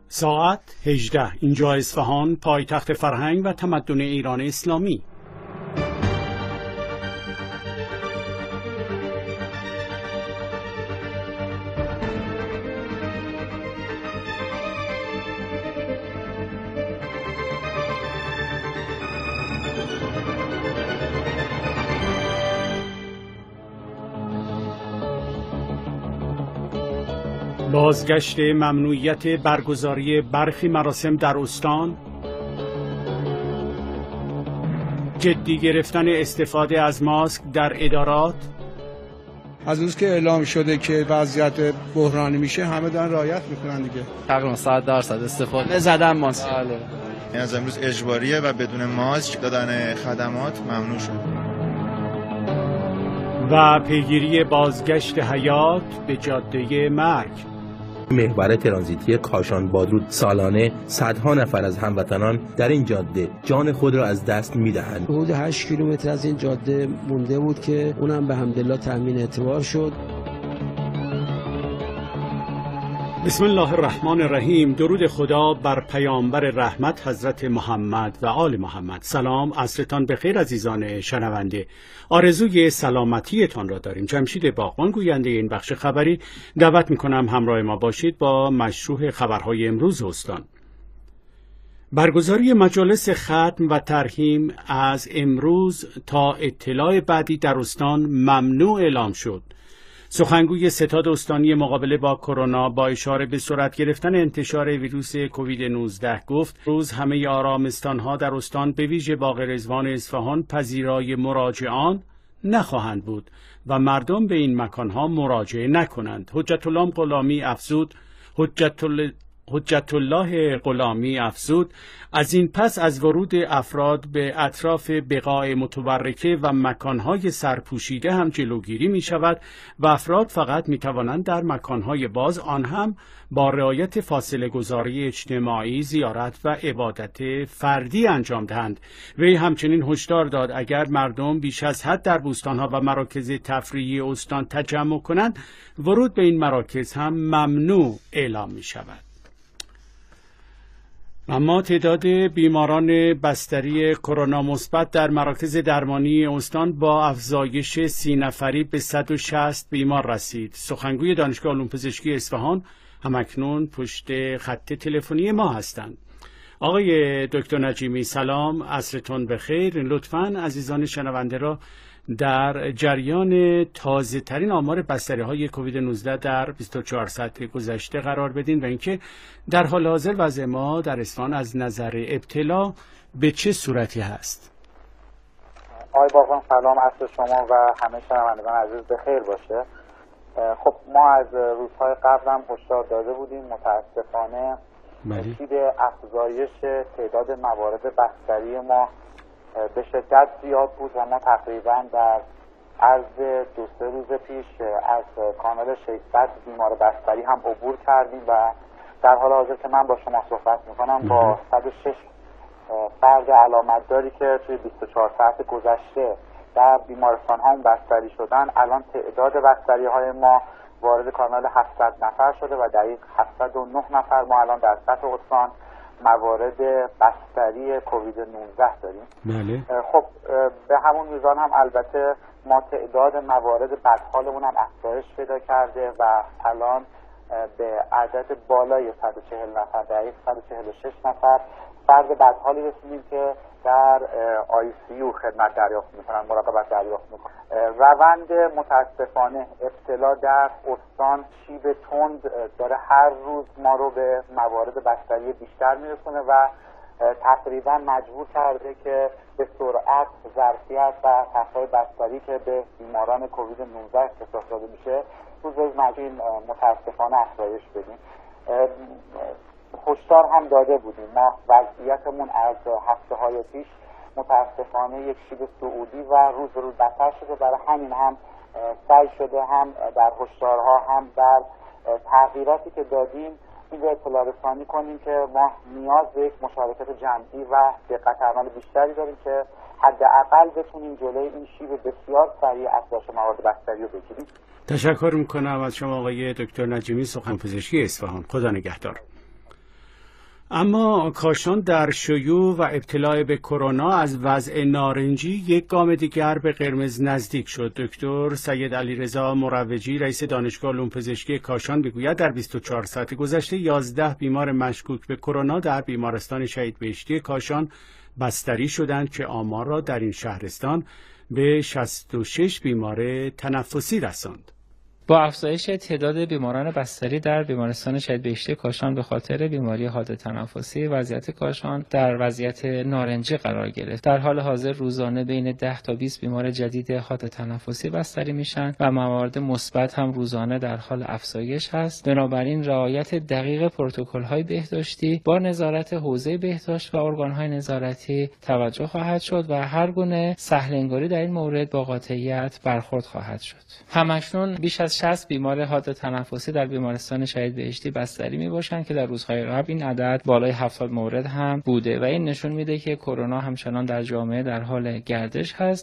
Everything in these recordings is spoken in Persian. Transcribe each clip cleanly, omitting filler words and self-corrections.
ساعت 18. اینجا اصفهان، پایتخت فرهنگ و تمدن ایران اسلامی. بازگشت ممنوعیت برگزاری برخی مراسم در استان، جدی گرفتن استفاده از ماسک در ادارات. از روز که اعلام شده که وضعیت بحرانی میشه همه دارن رعایت میکنن دیگه. تقریبا 100% استفاده زدن ماسک. از امروز اجباریه و بدون ماسک دادن خدمات ممنوع شد. و پیگیری بازگشت حیات به جاده مرگ. محور ترانزیتی کاشان بادرود سالانه صدها نفر از هموطنان در این جاده جان خود را از دست می‌دهند. حدود 8 کیلومتر از این جاده مونده بود که اونم به حمدالله تامین اعتبار شد. بسم الله الرحمن الرحیم. درود خدا بر پیامبر رحمت حضرت محمد و آل محمد. سلام، عصرتان بخیر عزیزان شنونده. آرزوی سلامتیتان را داریم. جمشید باغبان گوینده این بخش خبری. دعوت میکنم همراه ما باشید با مشروح خبرهای امروز استان. برگزاری مجالس ختم و ترحیم از امروز تا اطلاع بعدی در استان ممنوع اعلام شد. سخنگوی ستاد استانی مقابله با کرونا با اشاره به سرعت گرفتن انتشار ویروس کووید 19 گفت روز همه آرامستان‌ها در استان به ویژه باغ رضوان اصفهان پذیرای مراجعان نخواهند بود و مردم به این مکان‌ها مراجعه نکنند. حجت الله غلامی افزود از این پس از ورود افراد به اطراف بقاع متبرکه و مکانهای سرپوشیده هم جلوگیری می شود و افراد فقط می توانند در مکانهای باز، آن هم با رعایت فاصله گذاری اجتماعی، زیارت و عبادت فردی انجام دهند. وی همچنین هشدار داد اگر مردم بیش از حد در بوستانها و مراکز تفریحی استان تجمع کنند، ورود به این مراکز هم ممنوع اعلام می شود. اما تعداد بیماران بستری کرونا مثبت در مراکز درمانی استان با افزایش 30 نفری به 160 بیمار رسید. سخنگوی دانشگاه علوم پزشکی اصفهان همکنون پشت خط تلفنی ما هستند. آقای دکتر نجیمی سلام، عصرتون بخیر. لطفاً عزیزان شنونده را در جریان تازه ترین آمار بستری های کووید 19 در 24 ساعت گذشته قرار بدین و اینکه در حال حاضر وضع ما در اصفهان از نظر ابتلا به چه صورتی هست؟ آقای باغبان سلام، عصر شما و همه شنوندگان عزیز بخیر باشه. خب ما از روزهای قبل هم هشدار داده بودیم، متاسفانه شدید افزایش تعداد موارد بستری ما به شدت زیاد بود و ما تقریبا در عرض 2-3 روز پیش از کانال 600 بیمار بستری هم عبور کردیم و در حال حاضر که من با شما صحبت میکنم با 106 فرد علامتداری که توی 24 ساعت گذشته در بیمارستان ها بستری شدن، الان تعداد بستری های ما وارد کانال 700 نفر شده و دقیق 709 نفر ما الان در سطح استان موارد بستری کووید 19 داریم. بله. خب به همون میزان هم البته ما تعداد موارد بدحالمون هم افزایش پیدا کرده و الان به عدد بالای 140 نفر، دقیق 146 نفر فرد بدحالی رسیدیم که در ICU خدمت دریافت میکنن، مراقبت دریافت میکنن. روند متاسفانه ابتلا در استان شیب تند داره هر روز ما رو به موارد بستری بیشتر میرسونه و تقریبا مجبور کرده که به سرعت ظرفیت و تخصص بستری که به بیماران کووید 19 اختصاص داده میشه روز مجبوریم متاسفانه افزایش بدیم. هشدار هم داده بودیم، ما وضعیتمون از هفته‌های پیش متاسفانه یک شیب صعودی و روز روز بدتر شده، برای همین هم سعی شده هم در هشدارها هم در تغییراتی که دادیم این رو اطلاع رسانی کنیم که ما نیاز به یک مشارکت جمعی و دقت عمل بیشتری داریم که حداقل بتونیم جلوی این شیب بسیار سریع افزایش موارد بستری رو بگیریم. تشکر میکنم از شما آقای دکتر نجیمی، سخن پزشکی اصفهان. خدا نگهدار. اما کاشان در شیوع و ابتلا به کرونا از وضع نارنجی یک گام دیگر به قرمز نزدیک شد. دکتر سید علیرضا مروجی رئیس دانشگاه علوم پزشکی کاشان میگوید در 24 ساعت گذشته 11 بیمار مشکوک به کرونا در بیمارستان شهید بهشتی کاشان بستری شدند که آمار را در این شهرستان به 66 بیمار تنفسی رساند. با افزایش تعداد بیماران بستری در بیمارستان شهید بهشتی کاشان به خاطر بیماری حاد تنفسی، وضعیت کاشان در وضعیت نارنجی قرار گرفت. در حال حاضر روزانه بین 10 تا 20 بیمار جدید حاد تنفسی بستری میشن و موارد مثبت هم روزانه در حال افزایش هست. بنابراین رعایت دقیق پروتکل‌های بهداشتی با نظارت حوزه بهداشت و ارگان‌های نظارتی توجه خواهد شد و هر گونه سهل‌انگاری در این مورد با قاطعیت برخورد خواهد شد. همکنون بیش از 60 بیمار حاد تنفسی در بیمارستان شهید بهشتی بستری میباشند که در روزهای قبل این عدد بالای 70 مورد هم بوده و این نشون میده که کرونا همچنان در جامعه در حال گردش هست.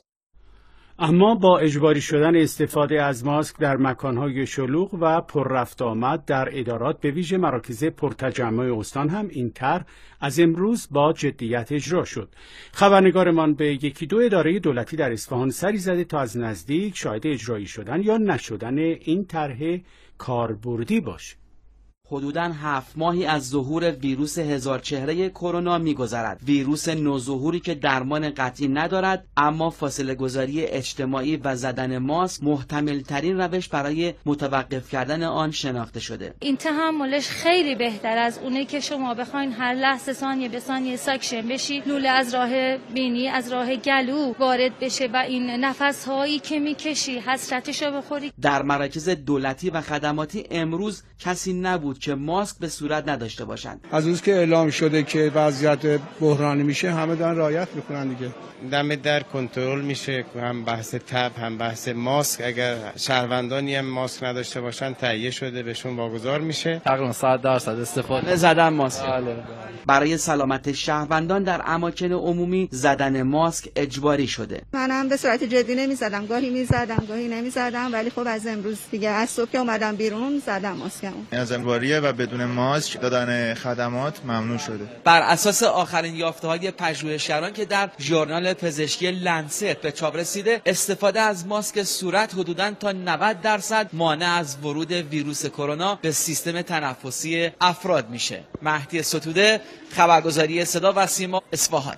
اما با اجباری شدن استفاده از ماسک در مکانهای شلوغ و پر رفت آمد در ادارات به ویژه مراکز پرتجمع استان هم این طرح از امروز با جدیت اجرا شد. خبرنگارمان به یکی دو اداره دولتی در اصفهان سری زده تا از نزدیک شاهد اجرایی شدن یا نشدن این طرح کاربردی باشه. حدوداً 7 ماهی از ظهور ویروس هزار چهره کرونا می‌گذرد. ویروس نوظهوری که درمان قطعی ندارد، اما فاصله گذاری اجتماعی و زدن ماسک محتمل ترین روش برای متوقف کردن آن شناخته شده. این تحملش خیلی بهتر از اونه که شما بخواین هر لحظه ثانیه به ثانیه ساکشن بشی، لوله از راه بینی از راه گلو وارد بشه و این نفس‌هایی که می‌کشی حسرتشو بخوری. در مراکز دولتی و خدماتی امروز کسی نبود که ماسک به صورت نداشته باشند. از روز که اعلام شده که وضعیت بحرانی میشه همه دارن رعایت میکنن دیگه. دم در کنترل میشه، هم بحث تب هم بحث ماسک. اگر شهروندانی هم ماسک نداشته باشن تهیه شده بهشون واگذار میشه. تقریبا 100% استفاده زدن ماسک. برای سلامت شهروندان در اماکن عمومی زدن ماسک اجباری شده. منم به صورت جدی نمیزدم، گاهی میزدم گاهی نمیزدم، ولی خب از امروز دیگه از صبح که اومدم بیرون زدم ماسکمو. از اجباریه و بدون ماسک دادن خدمات ممنوع شده. بر اساس آخرین یافته‌های پژوهشگران که در ژورنال پزشکی لنست به چاپ رسیده، استفاده از ماسک صورت حدوداً تا 90% مانع از ورود ویروس کرونا به سیستم تنفسی افراد میشه. مهدی ستوده، خبرگزاری صدا و سیما، اصفهان.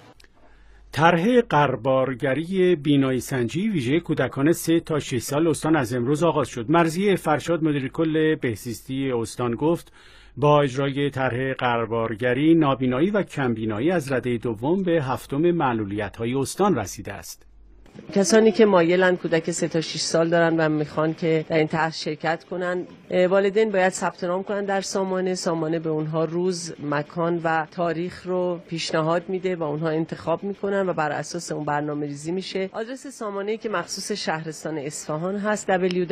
طرح قربارگری بینایی سنجی ویژه کودکان 3 تا 6 سال استان از امروز آغاز شد. مرضیه فرشاد مدیر کل بهزیستی استان گفت با اجرای طرح قربارگری نابینایی و کمبینایی از رده دوم به 7 معلولیت‌های استان رسیده است. کسانی که مایلن کودک 3 تا 6 سال دارن و میخوان که در این طرح شرکت کنن، والدین باید ثبت نام کنن در سامانه به اونها روز، مکان و تاریخ رو پیشنهاد میده و اونها انتخاب میکنن و بر اساس اون برنامه‌ریزی میشه. آدرس سامانه‌ای که مخصوص شهرستان اصفهان هست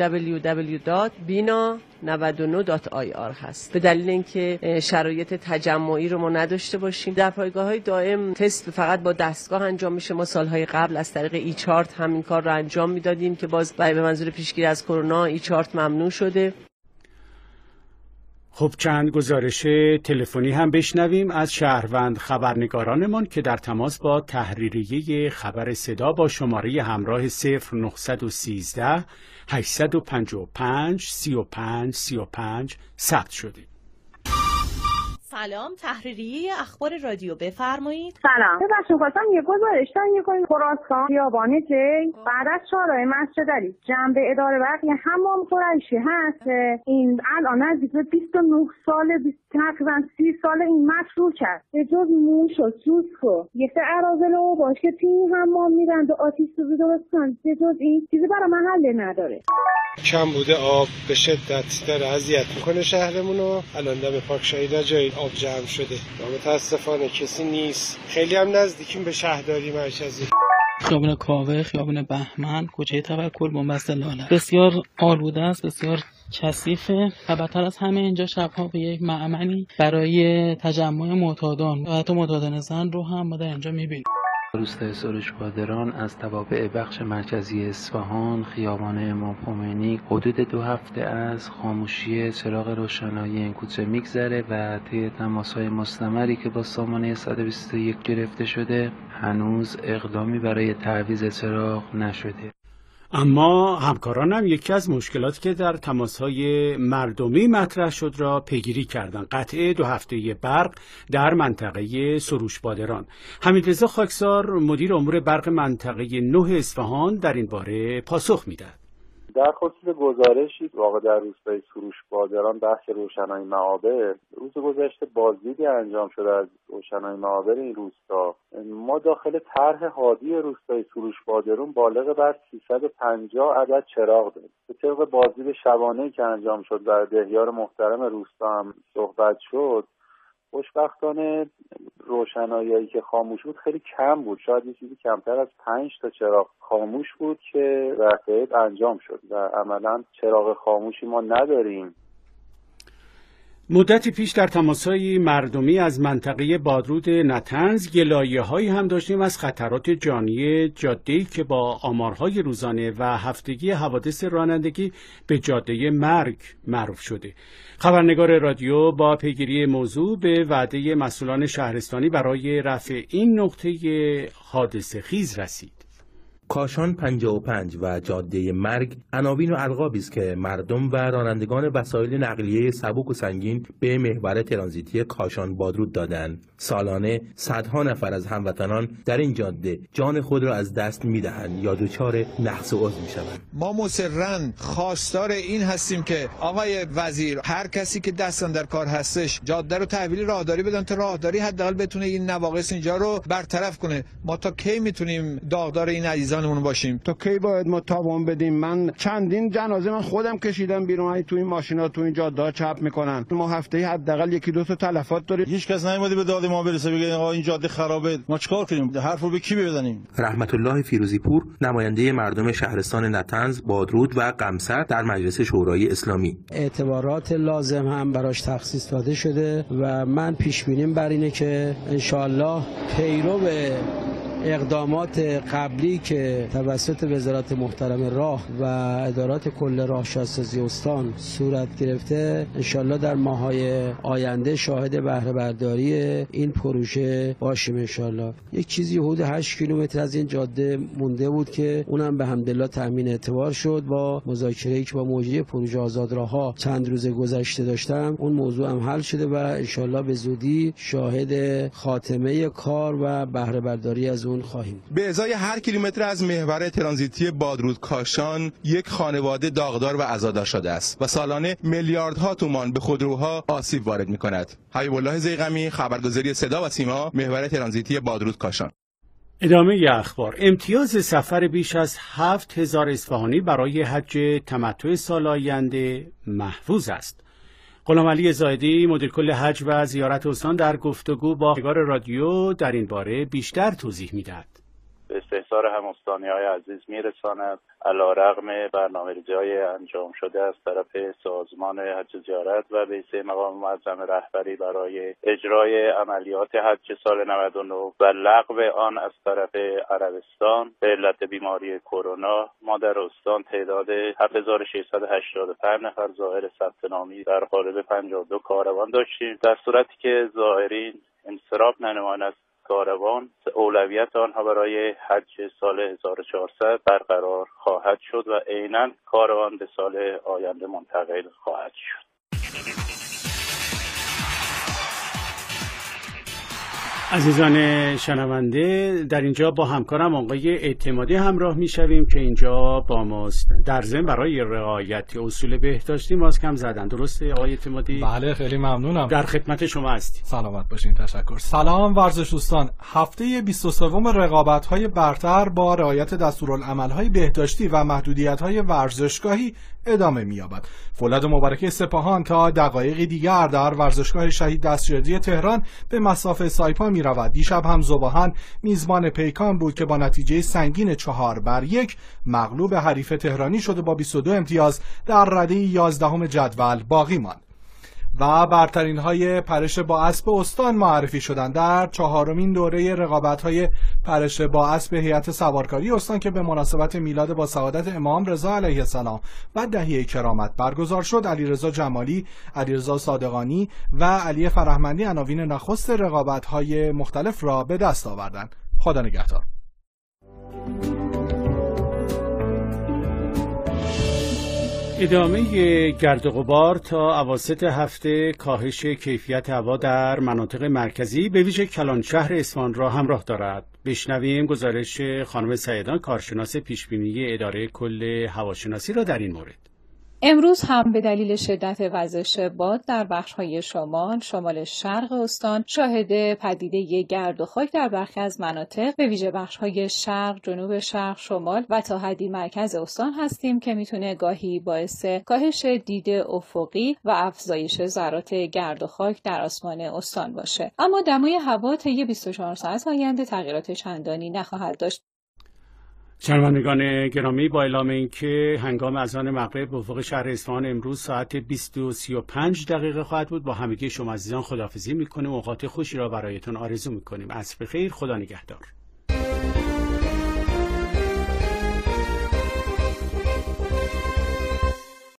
www.bina99.ir هست. به دلیل اینکه شرایط تجمعی رو ما نداشته باشیم، در پایگاه‌های دائم تست فقط با دستگاه انجام میشه. ما سالهای قبل از طریق ایچارت همین کار رو انجام میدادیم که باز به منظور پیشگیری از کرونا ایچارت ممنوع شده. خب چند گزارش تلفنی هم بشنویم از شهروند خبرنگارانمان که در تماس با تحریریه خبر صدا با شماره همراه 0913 855 35 35 ثبت شده. سلام، تحریریه اخبار رادیو، بفرمایید. سلام، ببخشید خواستم یه گزارش کنم. خراسان خیابان جی بعد از چهارراه مسجد علی جنب اداره برق یه حمام قریشی هست. این الان نزدیک به 29 سال، تقریبا 30 سال این مشروع کرد. به جز موش و سوسک و یه سه اراذل و باش که تیم حمام میرن و آتیش سوزی درستن. به جز این چیزی برای محله نداره. کم بوده آب به شدت داره اذیت میکنه شهرمونو. الان دم پارک شهید جای آب جمع شده و متاسفانه کسی نیست. خیلی هم نزدیکیم به شهرداری مرکزی. خیابون کاوه، خیابون بهمن، کوچه توکل، بنبست لاله بسیار آلوده است، بسیار کثیفه و بدتر از همه اینجا شبها به یک معملی برای تجمع معتادان و حتی معتادان زن رو هم ما در اینجا میبینیم. روستای سروشپادران از توابع بخش مرکزی اصفهان، خیابان امام خمینی حدود 2 هفته از خاموشی چراغ روشنایی این کوچه میگذره و طی تماس‌های مستمری که با سامانه 121 گرفته شده هنوز اقدامی برای تعویض چراغ نشده. اما همکاران هم یکی از مشکلاتی که در تماس‌های مردمی مطرح شد را پیگیری کردند. قطع 2 هفته‌ای برق در منطقه سروشپادران. حمیدرضا خاکسار مدیر امور برق منطقه 9 اصفهان در این باره پاسخ می‌دهد. در خصوص گزارشی واقع در روستای سروشپادران بحث روشنایی معابر روز گذشته بازدیدی انجام شده از روشنایی معابر این روستا. ما داخل طرح هادی روستای سروشپادران بالغ بر 350 عدد چراغ داریم. به طبق بازدید شبانه‌ای که انجام شد در دهیار محترم روستا هم صحبت شد، خوشبختانه روشنایی‌هایی که خاموش بود خیلی کم بود، شاید یه چیزی کمتر از 5 تا چراغ خاموش بود که رفعیت انجام شد و عملاً چراغ خاموشی ما نداریم. مدتی پیش در تماس‌های مردمی از منطقه بادرود نطنز گلایه‌هایی هم داشتیم از خطرات جانی جاده‌ای که با آمارهای روزانه و هفتگی حوادث رانندگی به جاده مرگ معروف شده. خبرنگار رادیو با پیگیری موضوع به وعده مسئولان شهرستانی برای رفع این نقطه حادثه خیز رسید. کاشان 55 و جاده مرگ عناوین و القابی است که مردم و رانندگان وسایل نقلیه سبک و سنگین به محور ترانزیتی کاشان بادرود دادند. سالانه صدها نفر از هموطنان در این جاده جان خود را از دست می‌دهند یا دچار نقص عضو می‌شوند. ما مصرراً خواستار این هستیم که آقای وزیر هر کسی که دستن در کار هستش جاده رو تحویل راهداری بدن تا راهداری حداقل بتونه این نواقص اینجا رو برطرف کنه. ما تا کی میتونیم داغدار این عزیزانمون باشیم؟ تا کی باید ما تاوان بدیم؟ من چندین جنازه من خودم کشیدم بیرون، تو این ماشینا تو این جاده چپ میکنن. ما هفته‌ای حداقل 1-2 تا تلفات داریم. هیچ کس نمیاد به داد ما برسه بگه آقا این جاده خرابه. ما چیکار کنیم؟ حرفو به کی بزنیم؟ رحمت الله فیروزی پور نماینده مردم شهرستان نطنز، بادرود و قمصر در مجلس شورای اسلامی: اعتبارات لازم هم براش تخصیص داده شده و من پیش بینیم بر اینه که ان شاءالله پیرو اقدامات قبلی که توسط وزارت محترم راه و ادارات کل راهشناسی استان صورت گرفته، انشالله در ماه‌های آینده شاهد بهره برداری این پروژه باشیم انشالله. یک چیزی حدود 8 کیلومتر از این جاده مونده بود که اونم به حمدالله تامین اعتبار شد. با مذاکره‌ای که با مجری پروژه آزادراه‌ها چند روز گذشته داشتم، اون موضوع هم حل شده و انشالله به زودی شاهد خاتمه کار و بهره برداری از اون خواهیم. به ازای هر کیلومتر از محور ترانزیتی بادرود کاشان یک خانواده داغدار و عزادار شده است و سالانه میلیاردها تومان به خودروها آسیب وارد می‌کند. حبیب الله ضیغمی، خبرگزاری صدا و سیما، محور ترانزیتی بادرود کاشان. ادامه اخبار. امتیاز سفر بیش از 7000 اصفهانی برای حج تمتع سال آینده محفوظ است. غلامعلی زاهدی مدیر کل حج و زیارت استان در گفتگو با خبرنگار رادیو در این باره بیشتر توضیح می‌دهد. به استحضار هم‌استانی‌های عزیز می‌رساند علی‌رغم برنامه‌ریزی‌های انجام شده از طرف سازمان حج زیارت و بیسه مقام معظم رهبری برای اجرای عملیات حج سال 99 و لغو آن از طرف عربستان به علت بیماری کرونا، ما در استان تعداد 7685 نفر زائر ثبت نامی در قالب 52 کاروان داشتیم. در صورتی که زائرین انصراف ننمایند کاروان، اولویت آنها برای حج سال 1400 برقرار خواهد شد و عیناً کاروان به سال آینده منتقل خواهد شد. عزیزان شنونده، در اینجا با همکارم آقای اعتمادی همراه میشویم که اینجا با ماست. در ضمن برای رعایت اصول بهداشتی ماسک هم زدن. درسته آقای اعتمادی؟ بله خیلی ممنونم. در خدمت شما هستیم. سلامت باشین. تشکر. سلام ورزش دوستان. هفته 23 رقابت‌های برتر با رعایت دستورالعمل‌های بهداشتی و محدودیت‌های ورزشگاهی ادامه می‌یابد. فولاد مبارکه سپاهان تا دقایقی دیگر در ورزشگاه شهید دستیاری تهران به مصاف سایپا می‌رود. دیشب هم ذوباهن میزبان پیکان بود که با نتیجه سنگین 4-1 مغلوب حریف تهرانی شد و با 22 امتیاز در رده 11 جدول باقی ماند. و برترین های پرش با اسب استان معرفی شدند در 4مین دوره رقابت های پرش با اسب هیئت سوارکاری استان که به مناسبت میلاد با سعادت امام رضا علیه السلام و دهیه کرامت برگزار شد. علیرضا جمالی، علیرضا صادقانی و علی فرهمندی عناوین نخست رقابت های مختلف را به دست آوردند. خدا نگهدار. ادامه گرد و غبار تا اواسط هفته کاهش کیفیت هوا در مناطق مرکزی به ویژه کلانشهر اصفهان را همراه دارد. بشنویم گزارش خانم سیدان کارشناس پیشبینی اداره کل هواشناسی را در این مورد. امروز هم به دلیل شدت وزش باد در بخش‌های شمال شرق استان شاهد پدیده گرد و خاک در برخی از مناطق به ویژه بخش‌های شرق، جنوب شرق، شمال و تا حدی مرکز استان هستیم که میتونه گاهی باعث کاهش دید افقی و افزایش ذرات گرد و خاک در آسمان استان باشه. اما دمای هوا طی 24 ساعت آینده تغییرات چندانی نخواهد داشت. شنوندگان گرامی، با اعلام اینکه هنگام اذان مغرب به افق شهر اصفهان امروز ساعت 20:35 خواهد بود، با همگی شما عزیزان خداحافظی میکنیم. اوقات خوشی را برایتان آرزو میکنیم. عصر بخیر، خدا نگهدار.